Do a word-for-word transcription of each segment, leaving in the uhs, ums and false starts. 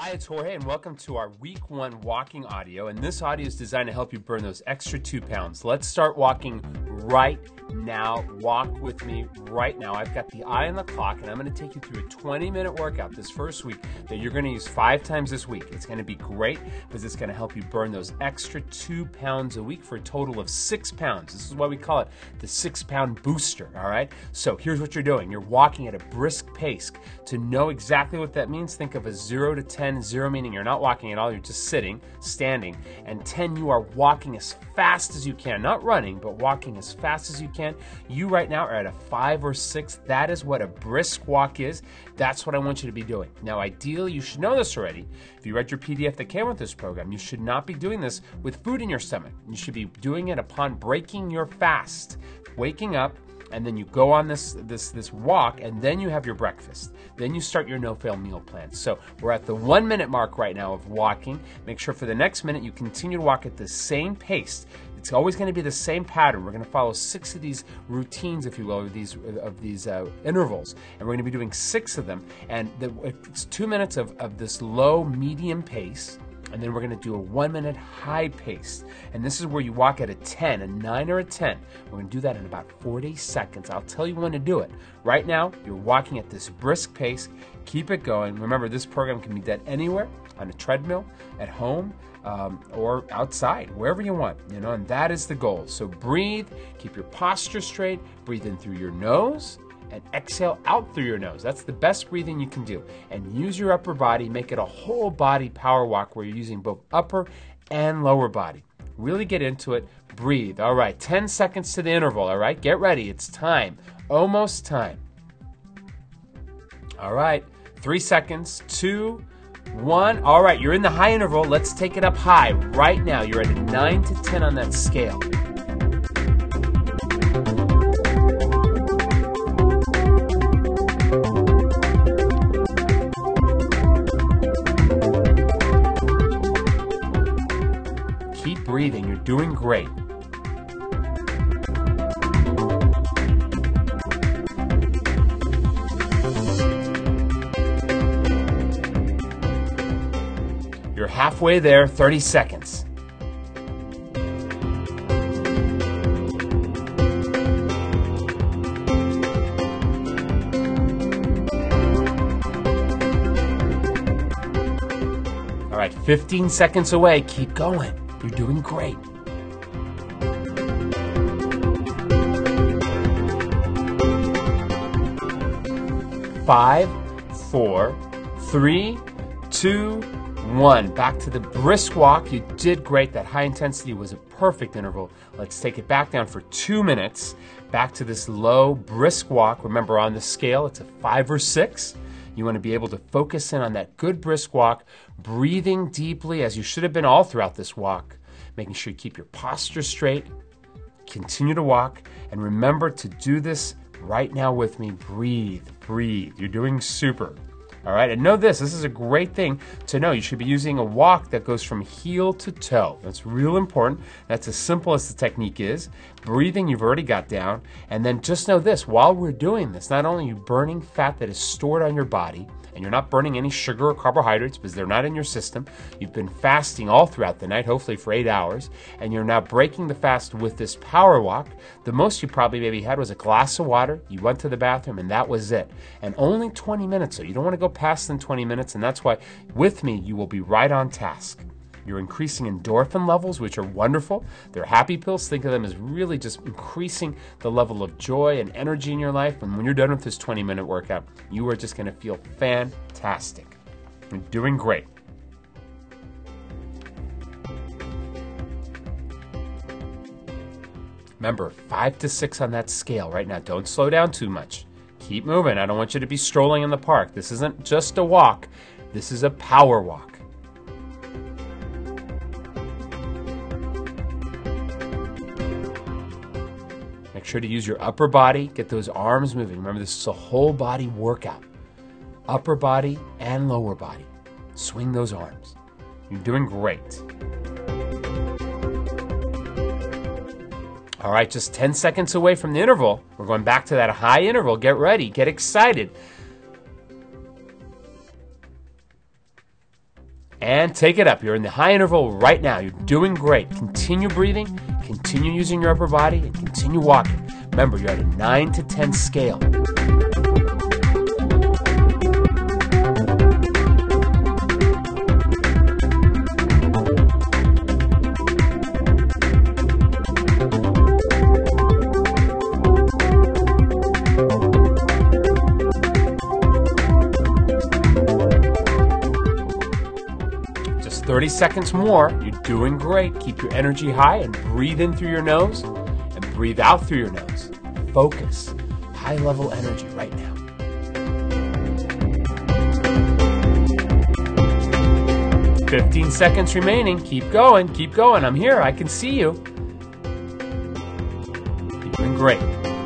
Hi, it's Jorge, and welcome to our week one walking audio. And this audio is designed to help you burn those extra two pounds. Let's start walking right now. Walk with me right now. I've got the eye on the clock, and I'm going to take you through a twenty minute workout this first week that you're going to use five times this week. It's going to be great because it's going to help you burn those extra two pounds a week for a total of six pounds. This is why we call it the six pound booster. All right. So here's what you're doing. You're walking at a brisk pace. To know exactly what that means, think of a zero to ten. Zero meaning you're not walking at all, you're just sitting, standing, and ten, you are walking as fast as you can, not running, but walking as fast as you can. You right now are at a five or six. That is what a brisk walk is. That's what I want you to be doing. Now, ideally, you should know this already. If you read your P D F that came with this program, you should not be doing this with food in your stomach. You should be doing it upon breaking your fast, waking up, and then you go on this this this walk, and then you have your breakfast. Then you start your no-fail meal plan. So we're at the one minute mark right now of walking. Make sure for the next minute you continue to walk at the same pace. It's always going to be the same pattern. We're going to follow six of these routines, if you will, of these of these uh, intervals, and we're going to be doing six of them. And the, it's two minutes of, of this low, medium pace. And then we're going to do a one minute high pace. And this is where you walk at a ten, a nine or a ten. We're going to do that in about forty seconds. I'll tell you when to do it. Right now, you're walking at this brisk pace. Keep it going. Remember, this program can be done anywhere, on a treadmill, at home, um, or outside, wherever you want, you know, and that is the goal. So breathe, keep your posture straight, breathe in through your nose, and exhale out through your nose. That's the best breathing you can do. And use your upper body, make it a whole body power walk where you're using both upper and lower body. Really get into it, breathe. All right, ten seconds to the interval, all right? Get ready, it's time, almost time. All right, three seconds, two, one. All right, you're in the high interval. Let's take it up high right now. You're at a nine to ten on that scale. Keep breathing, you're doing great. You're halfway there, thirty seconds. All right, fifteen seconds away, keep going. You're doing great. Five, four, three, two, one. Back to the brisk walk. You did great. That high intensity was a perfect interval. Let's take it back down for two minutes. Back to this low, brisk walk. Remember, on the scale, it's a five or six. You want to be able to focus in on that good brisk walk, breathing deeply as you should have been all throughout this walk, making sure you keep your posture straight, continue to walk, and remember to do this right now with me. Breathe, breathe. You're doing super. All right, and know this, this is a great thing to know. You should be using a walk that goes from heel to toe. That's real important. That's as simple as the technique is. Breathing, you've already got down. And then just know this, while we're doing this, not only are you burning fat that is stored on your body, and you're not burning any sugar or carbohydrates because they're not in your system. You've been fasting all throughout the night, hopefully for eight hours, and you're now breaking the fast with this power walk. The most you probably maybe had was a glass of water. You went to the bathroom, and that was it. And only twenty minutes, so you don't want to go past than twenty minutes, and that's why with me, you will be right on task. You're increasing endorphin levels, which are wonderful. They're happy pills. Think of them as really just increasing the level of joy and energy in your life. And when you're done with this twenty minute workout, you are just going to feel fantastic. You're doing great. Remember, five to six on that scale right now. Don't slow down too much. Keep moving. I don't want you to be strolling in the park. This isn't just a walk. This is a power walk. Make sure to use your upper body, get those arms moving. Remember, this is a whole body workout. Upper body and lower body. Swing those arms. You're doing great. All right, just ten seconds away from the interval. We're going back to that high interval. Get ready, get excited. And take it up. You're in the high interval right now. You're doing great. Continue breathing, continue using your upper body, and continue walking. Remember, you're at a nine to ten scale. thirty seconds more. You're doing great. Keep your energy high and breathe in through your nose and breathe out through your nose. Focus. High level energy right now. fifteen seconds remaining. Keep going. Keep going. I'm here. I can see you. You're doing great.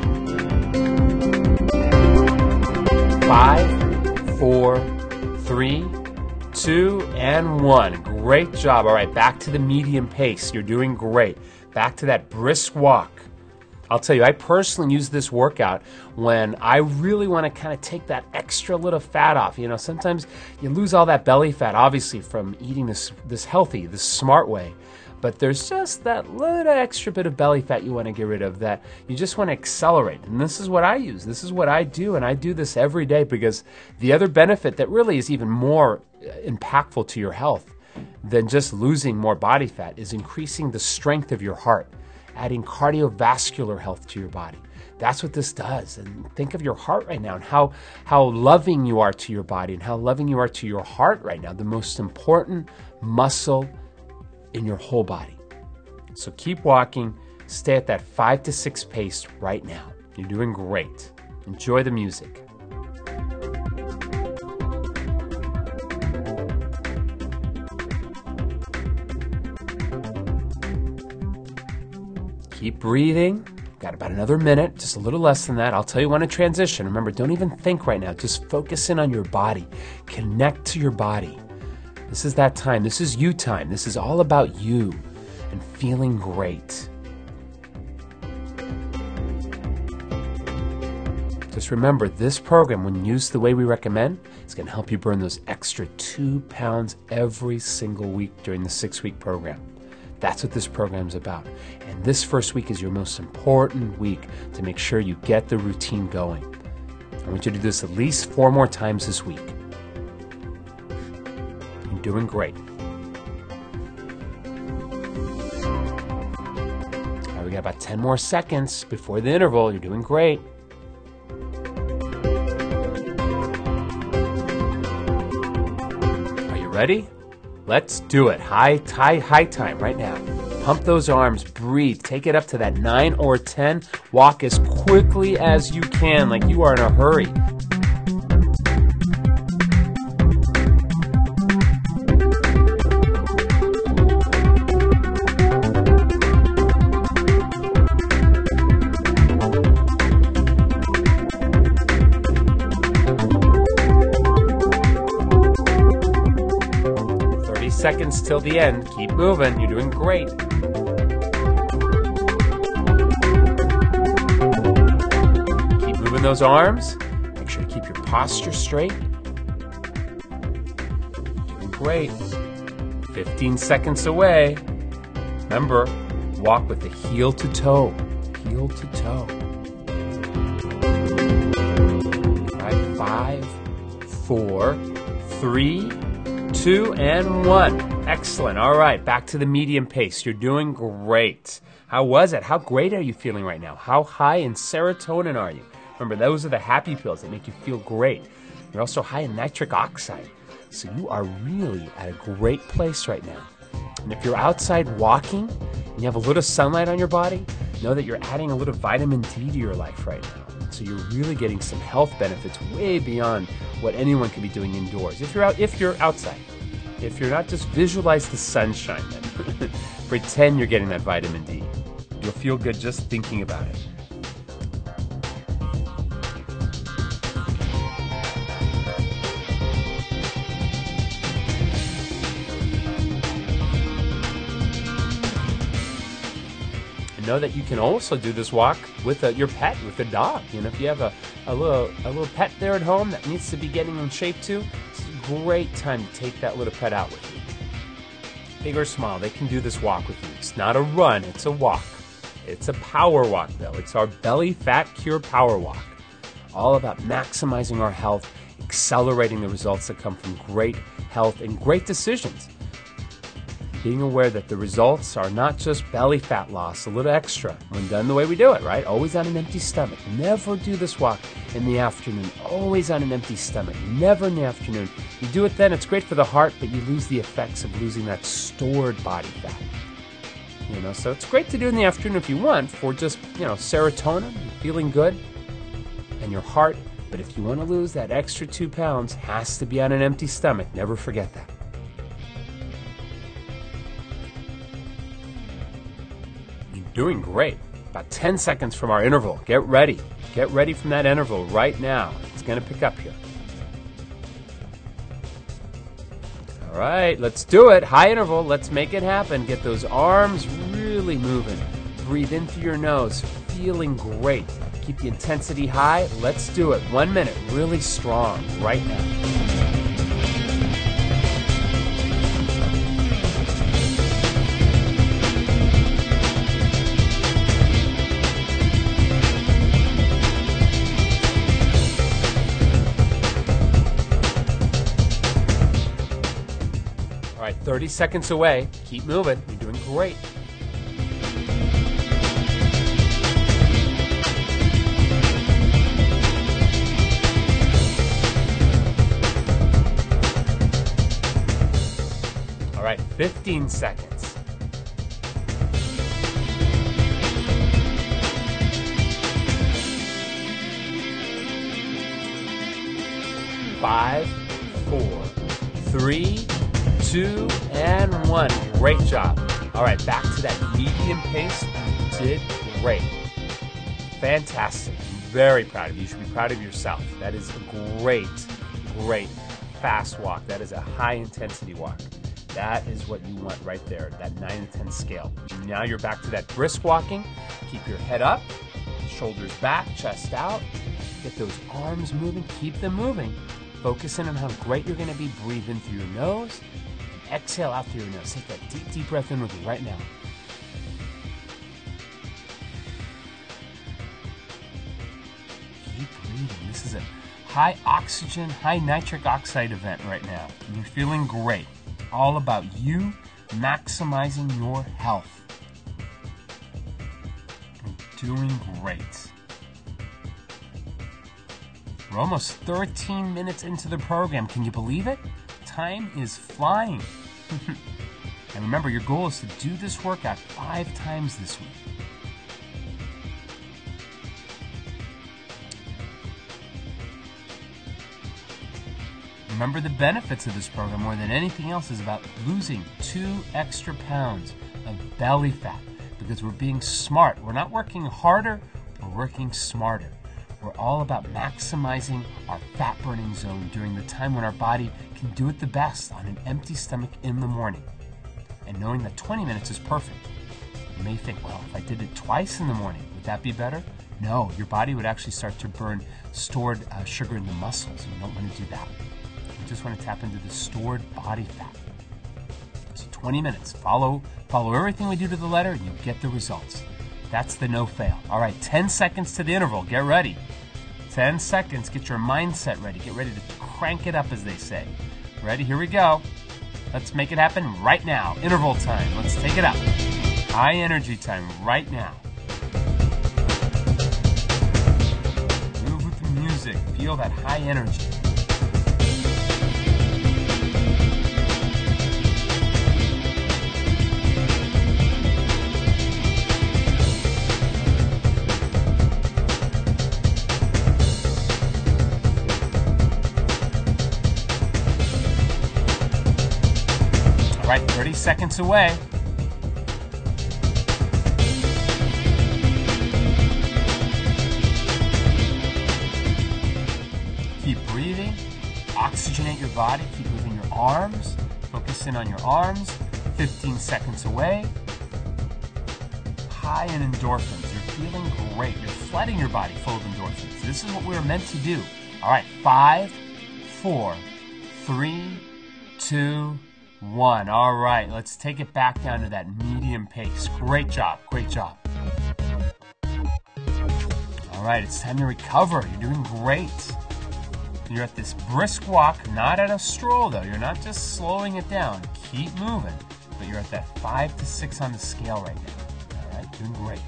Five, four, three, two, and one. Great job. All right, back to the medium pace. You're doing great. Back to that brisk walk. I'll tell you, I personally use this workout when I really want to kind of take that extra little fat off. You know, sometimes you lose all that belly fat, obviously, from eating this, this healthy, this smart way. But there's just that little extra bit of belly fat you want to get rid of that you just want to accelerate. And this is what I use. This is what I do. And I do this every day because the other benefit that really is even more impactful to your health than just losing more body fat is increasing the strength of your heart, adding cardiovascular health to your body. That's what this does. And think of your heart right now and how, how loving you are to your body and how loving you are to your heart right now, the most important muscle in your whole body. So keep walking. Stay at that five to six pace right now. You're doing great. Enjoy the music. Keep breathing. Got about another minute, just a little less than that. I'll tell you when to transition. Remember, don't even think right now. Just focus in on your body. Connect to your body. This is that time. This is you time. This is all about you and feeling great. Just remember, this program, when used the way we recommend, is going to help you burn those extra two pounds every single week during the six-week program. That's what this program's about. And this first week is your most important week to make sure you get the routine going. I want you to do this at least four more times this week. You're doing great. All right, we got about ten more seconds before the interval. You're doing great. Are you ready? Let's do it. High, high, high time right now. Pump those arms, breathe, take it up to that nine or ten. Walk as quickly as you can, like you are in a hurry. Seconds till the end. Keep moving. You're doing great. Keep moving those arms. Make sure to keep your posture straight. Doing great. fifteen seconds away. Remember, walk with the heel to toe. Heel to toe. All right, five, four, three, two, and one. Excellent. All right, back to the medium pace. You're doing great. How was it? How great are you feeling right now? How high in serotonin are you? Remember, those are the happy pills that make you feel great. You're also high in nitric oxide. So you are really at a great place right now. And if you're outside walking and you have a little sunlight on your body, know that you're adding a little vitamin D to your life right now. So you're really getting some health benefits way beyond what anyone can be doing indoors. If you're out, if you're outside, if you're not, just visualize the sunshine. Then pretend you're getting that vitamin D. You'll feel good just thinking about it. Know that you can also do this walk with a, your pet, with a dog. You know, if you have a, a little a little pet there at home that needs to be getting in shape too, it's a great time to take that little pet out with you. big or small, they can do this walk with you. It's not a run, it's a walk. It's a power walk, though. It's our Belly Fat Cure Power Walk. All about maximizing our health, accelerating the results that come from great health and great decisions. Being aware that the results are not just belly fat loss, a little extra when done the way we do it, right? Always on an empty stomach. Never do this walk in the afternoon. Always on an empty stomach. Never in the afternoon. You do it then, it's great for the heart, but you lose the effects of losing that stored body fat. You know, so it's great to do in the afternoon if you want for just, you know, serotonin, feeling good, and your heart. But if you want to lose that extra two pounds, has to be on an empty stomach. Never forget that. You're doing great. About ten seconds from our interval. Get ready. Get ready from that interval right now. It's going to pick up here. All right, let's do it. High interval. Let's make it happen. Get those arms really moving. Breathe in through your nose. Feeling great. Keep the intensity high. Let's do it. One minute. Really strong right now. All right, thirty seconds away. Keep moving. You're doing great. All right, fifteen seconds. Five, four, three, two, and one. Great job. All right, back to that medium pace. You did great. Fantastic. I'm very proud of you. You should be proud of yourself. That is a great, great fast walk. That is a high intensity walk. That is what you want right there, that nine to ten scale. Now you're back to that brisk walking. Keep your head up, shoulders back, chest out. Get those arms moving. Keep them moving. Focus in on how great you're going to be. Breathe in through your nose. Exhale out through your nose. Take that deep, deep breath in with me right now. Keep breathing. This is a high oxygen, high nitric oxide event right now. You're feeling great. All about you maximizing your health. You're doing great. We're almost thirteen minutes into the program. Can you believe it? Time is flying. And remember, your goal is to do this workout five times this week. Remember, the benefits of this program more than anything else is about losing two extra pounds of belly fat because we're being smart. We're not working harder, we're working smarter. We're all about maximizing our fat burning zone during the time when our body can do it the best on an empty stomach in the morning. And knowing that twenty minutes is perfect. You may think, well, if I did it twice in the morning, would that be better? No, your body would actually start to burn stored uh, sugar in the muscles, and you don't want to do that. You just want to tap into the stored body fat. So twenty minutes. Follow, follow everything we do to the letter, and you'll get the results. That's the no fail. All right, ten seconds to the interval. Get ready. ten seconds. Get your mindset ready. Get ready to crank it up, as they say. Ready? Here we go. Let's make it happen right now. Interval time. Let's take it up. High energy time right now. Move with the music. Feel that high energy. All right, thirty seconds away. Keep breathing. Oxygenate your body. Keep moving your arms. Focus in on your arms. fifteen seconds away. High in endorphins. You're feeling great. You're flooding your body full of endorphins. This is what we're meant to do. All right, five, four, three, two, one. All right, let's take it back down to that medium pace. Great job, great job. All right, it's time to recover. You're doing great. You're at this brisk walk, not at a stroll though. You're not just slowing it down. Keep moving, but you're at that five to six on the scale right now. All right, doing great.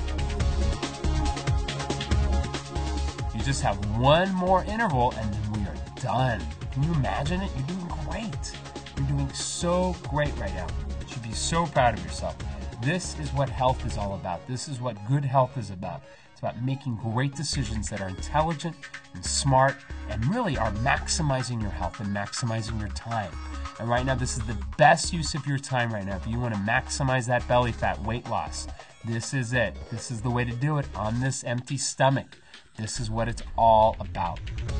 You just have one more interval and then we are done. Can you imagine it? You're doing great. You're doing so great right now. You should be so proud of yourself. This is what health is all about. This is what good health is about. It's about making great decisions that are intelligent and smart and really are maximizing your health and maximizing your time. And right now, this is the best use of your time right now. If you want to maximize that belly fat weight loss, this is it. This is the way to do it on this empty stomach. This is what it's all about.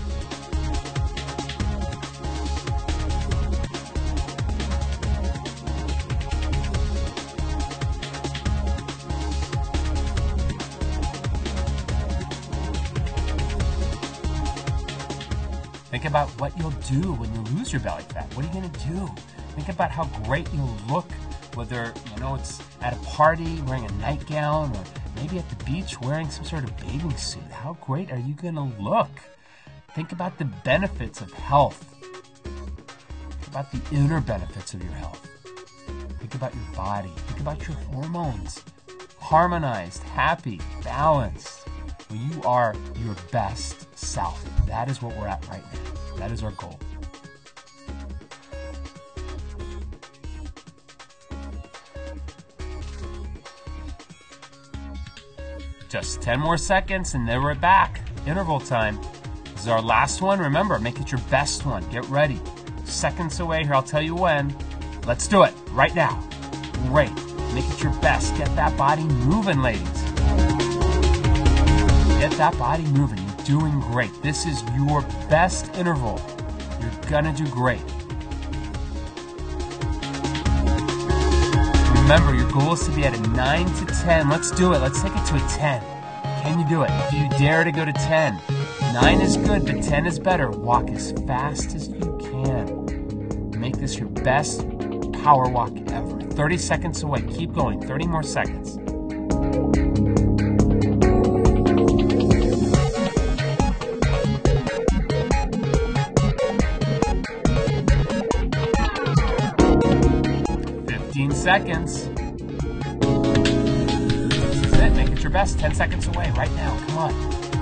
Think about what you'll do when you lose your belly fat. What are you going to do? Think about how great you'll look, whether, you know, it's at a party wearing a nightgown or maybe at the beach wearing some sort of bathing suit. How great are you going to look? Think about the benefits of health. Think about the inner benefits of your health. Think about your body. Think about your hormones. Harmonized, happy, balanced. Well, you are your best self. That is what we're at right now. That is our goal. Just ten more seconds and then we're back. Interval time. This is our last one. Remember, make it your best one. Get ready. Seconds away here. I'll tell you when. Let's do it right now. Great. Make it your best. Get that body moving, ladies. Get that body moving. You're doing great. This is your best interval. You're gonna do great. Remember, your goal is to be at a nine to ten. Let's do it. Let's take it to a ten. Can you do it? Do you dare to go to ten? nine is good, but ten is better. Walk as fast as you can. Make this your best power walk ever. thirty seconds away. Keep going. thirty more seconds. fifteen seconds. This is it. Make it your best. ten seconds away right now. Come on.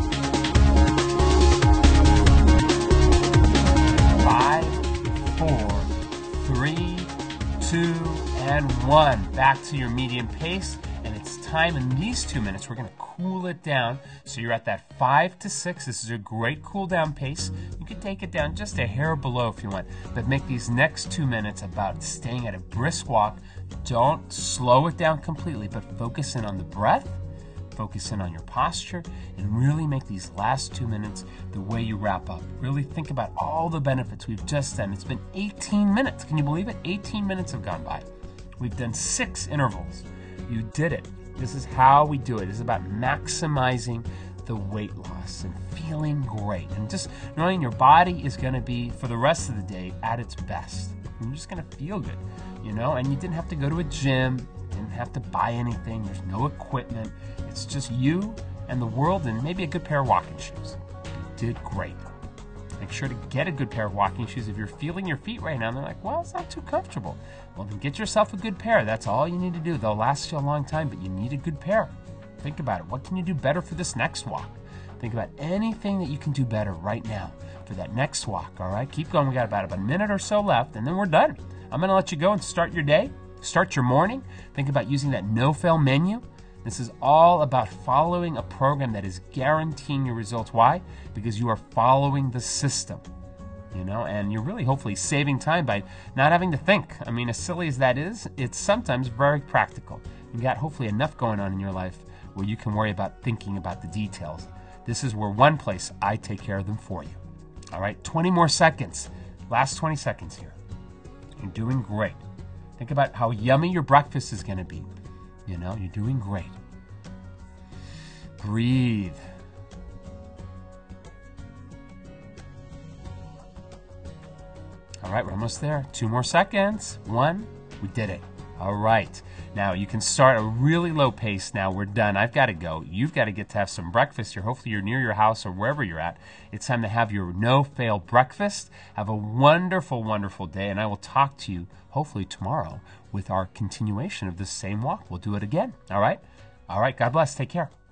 Five, four, three, two, and one. Back to your medium pace. And it's time in these two minutes, we're going to cool it down. So you're at that five to six. This is a great cool down pace. You can take it down just a hair below if you want. But make these next two minutes about staying at a brisk walk. Don't slow it down completely, but focus in on the breath, focus in on your posture, and really make these last two minutes the way you wrap up. Really think about all the benefits we've just done. It's been eighteen minutes. Can you believe it? eighteen minutes have gone by. We've done six intervals. You did it. This is how we do it. This is about maximizing the weight loss and feeling great. And just knowing your body is going to be, for the rest of the day, at its best. And you're just going to feel good, you know? And you didn't have to go to a gym. You didn't have to buy anything. There's no equipment. It's just you and the world and maybe a good pair of walking shoes. You did great. Make sure to get a good pair of walking shoes. If you're feeling your feet right now and they're like, well, it's not too comfortable. Well, then get yourself a good pair. That's all you need to do. They'll last you a long time, but you need a good pair. Think about it. What can you do better for this next walk? Think about anything that you can do better right now for that next walk, all right? Keep going. We got about a minute or so left, and then we're done. I'm going to let you go and start your day. Start your morning. Think about using that no-fail menu. This is all about following a program that is guaranteeing your results. Why? Because you are following the system, you know, and you're really hopefully saving time by not having to think. I mean, as silly as that is, it's sometimes very practical. You got hopefully enough going on in your life where you can worry about thinking about the details. This is where one place I take care of them for you. All right, twenty more seconds. Last twenty seconds here. You're doing great. Think about how yummy your breakfast is going to be. You know, you're doing great. Breathe. All right, we're almost there. Two more seconds. One, we did it. All right. Now you can start a really low pace now. We're done. I've got to go. You've got to get to have some breakfast here. Hopefully you're near your house or wherever you're at. It's time to have your no-fail breakfast. Have a wonderful, wonderful day, and I will talk to you hopefully tomorrow with our continuation of this same walk. We'll do it again. All right? All right. God bless. Take care.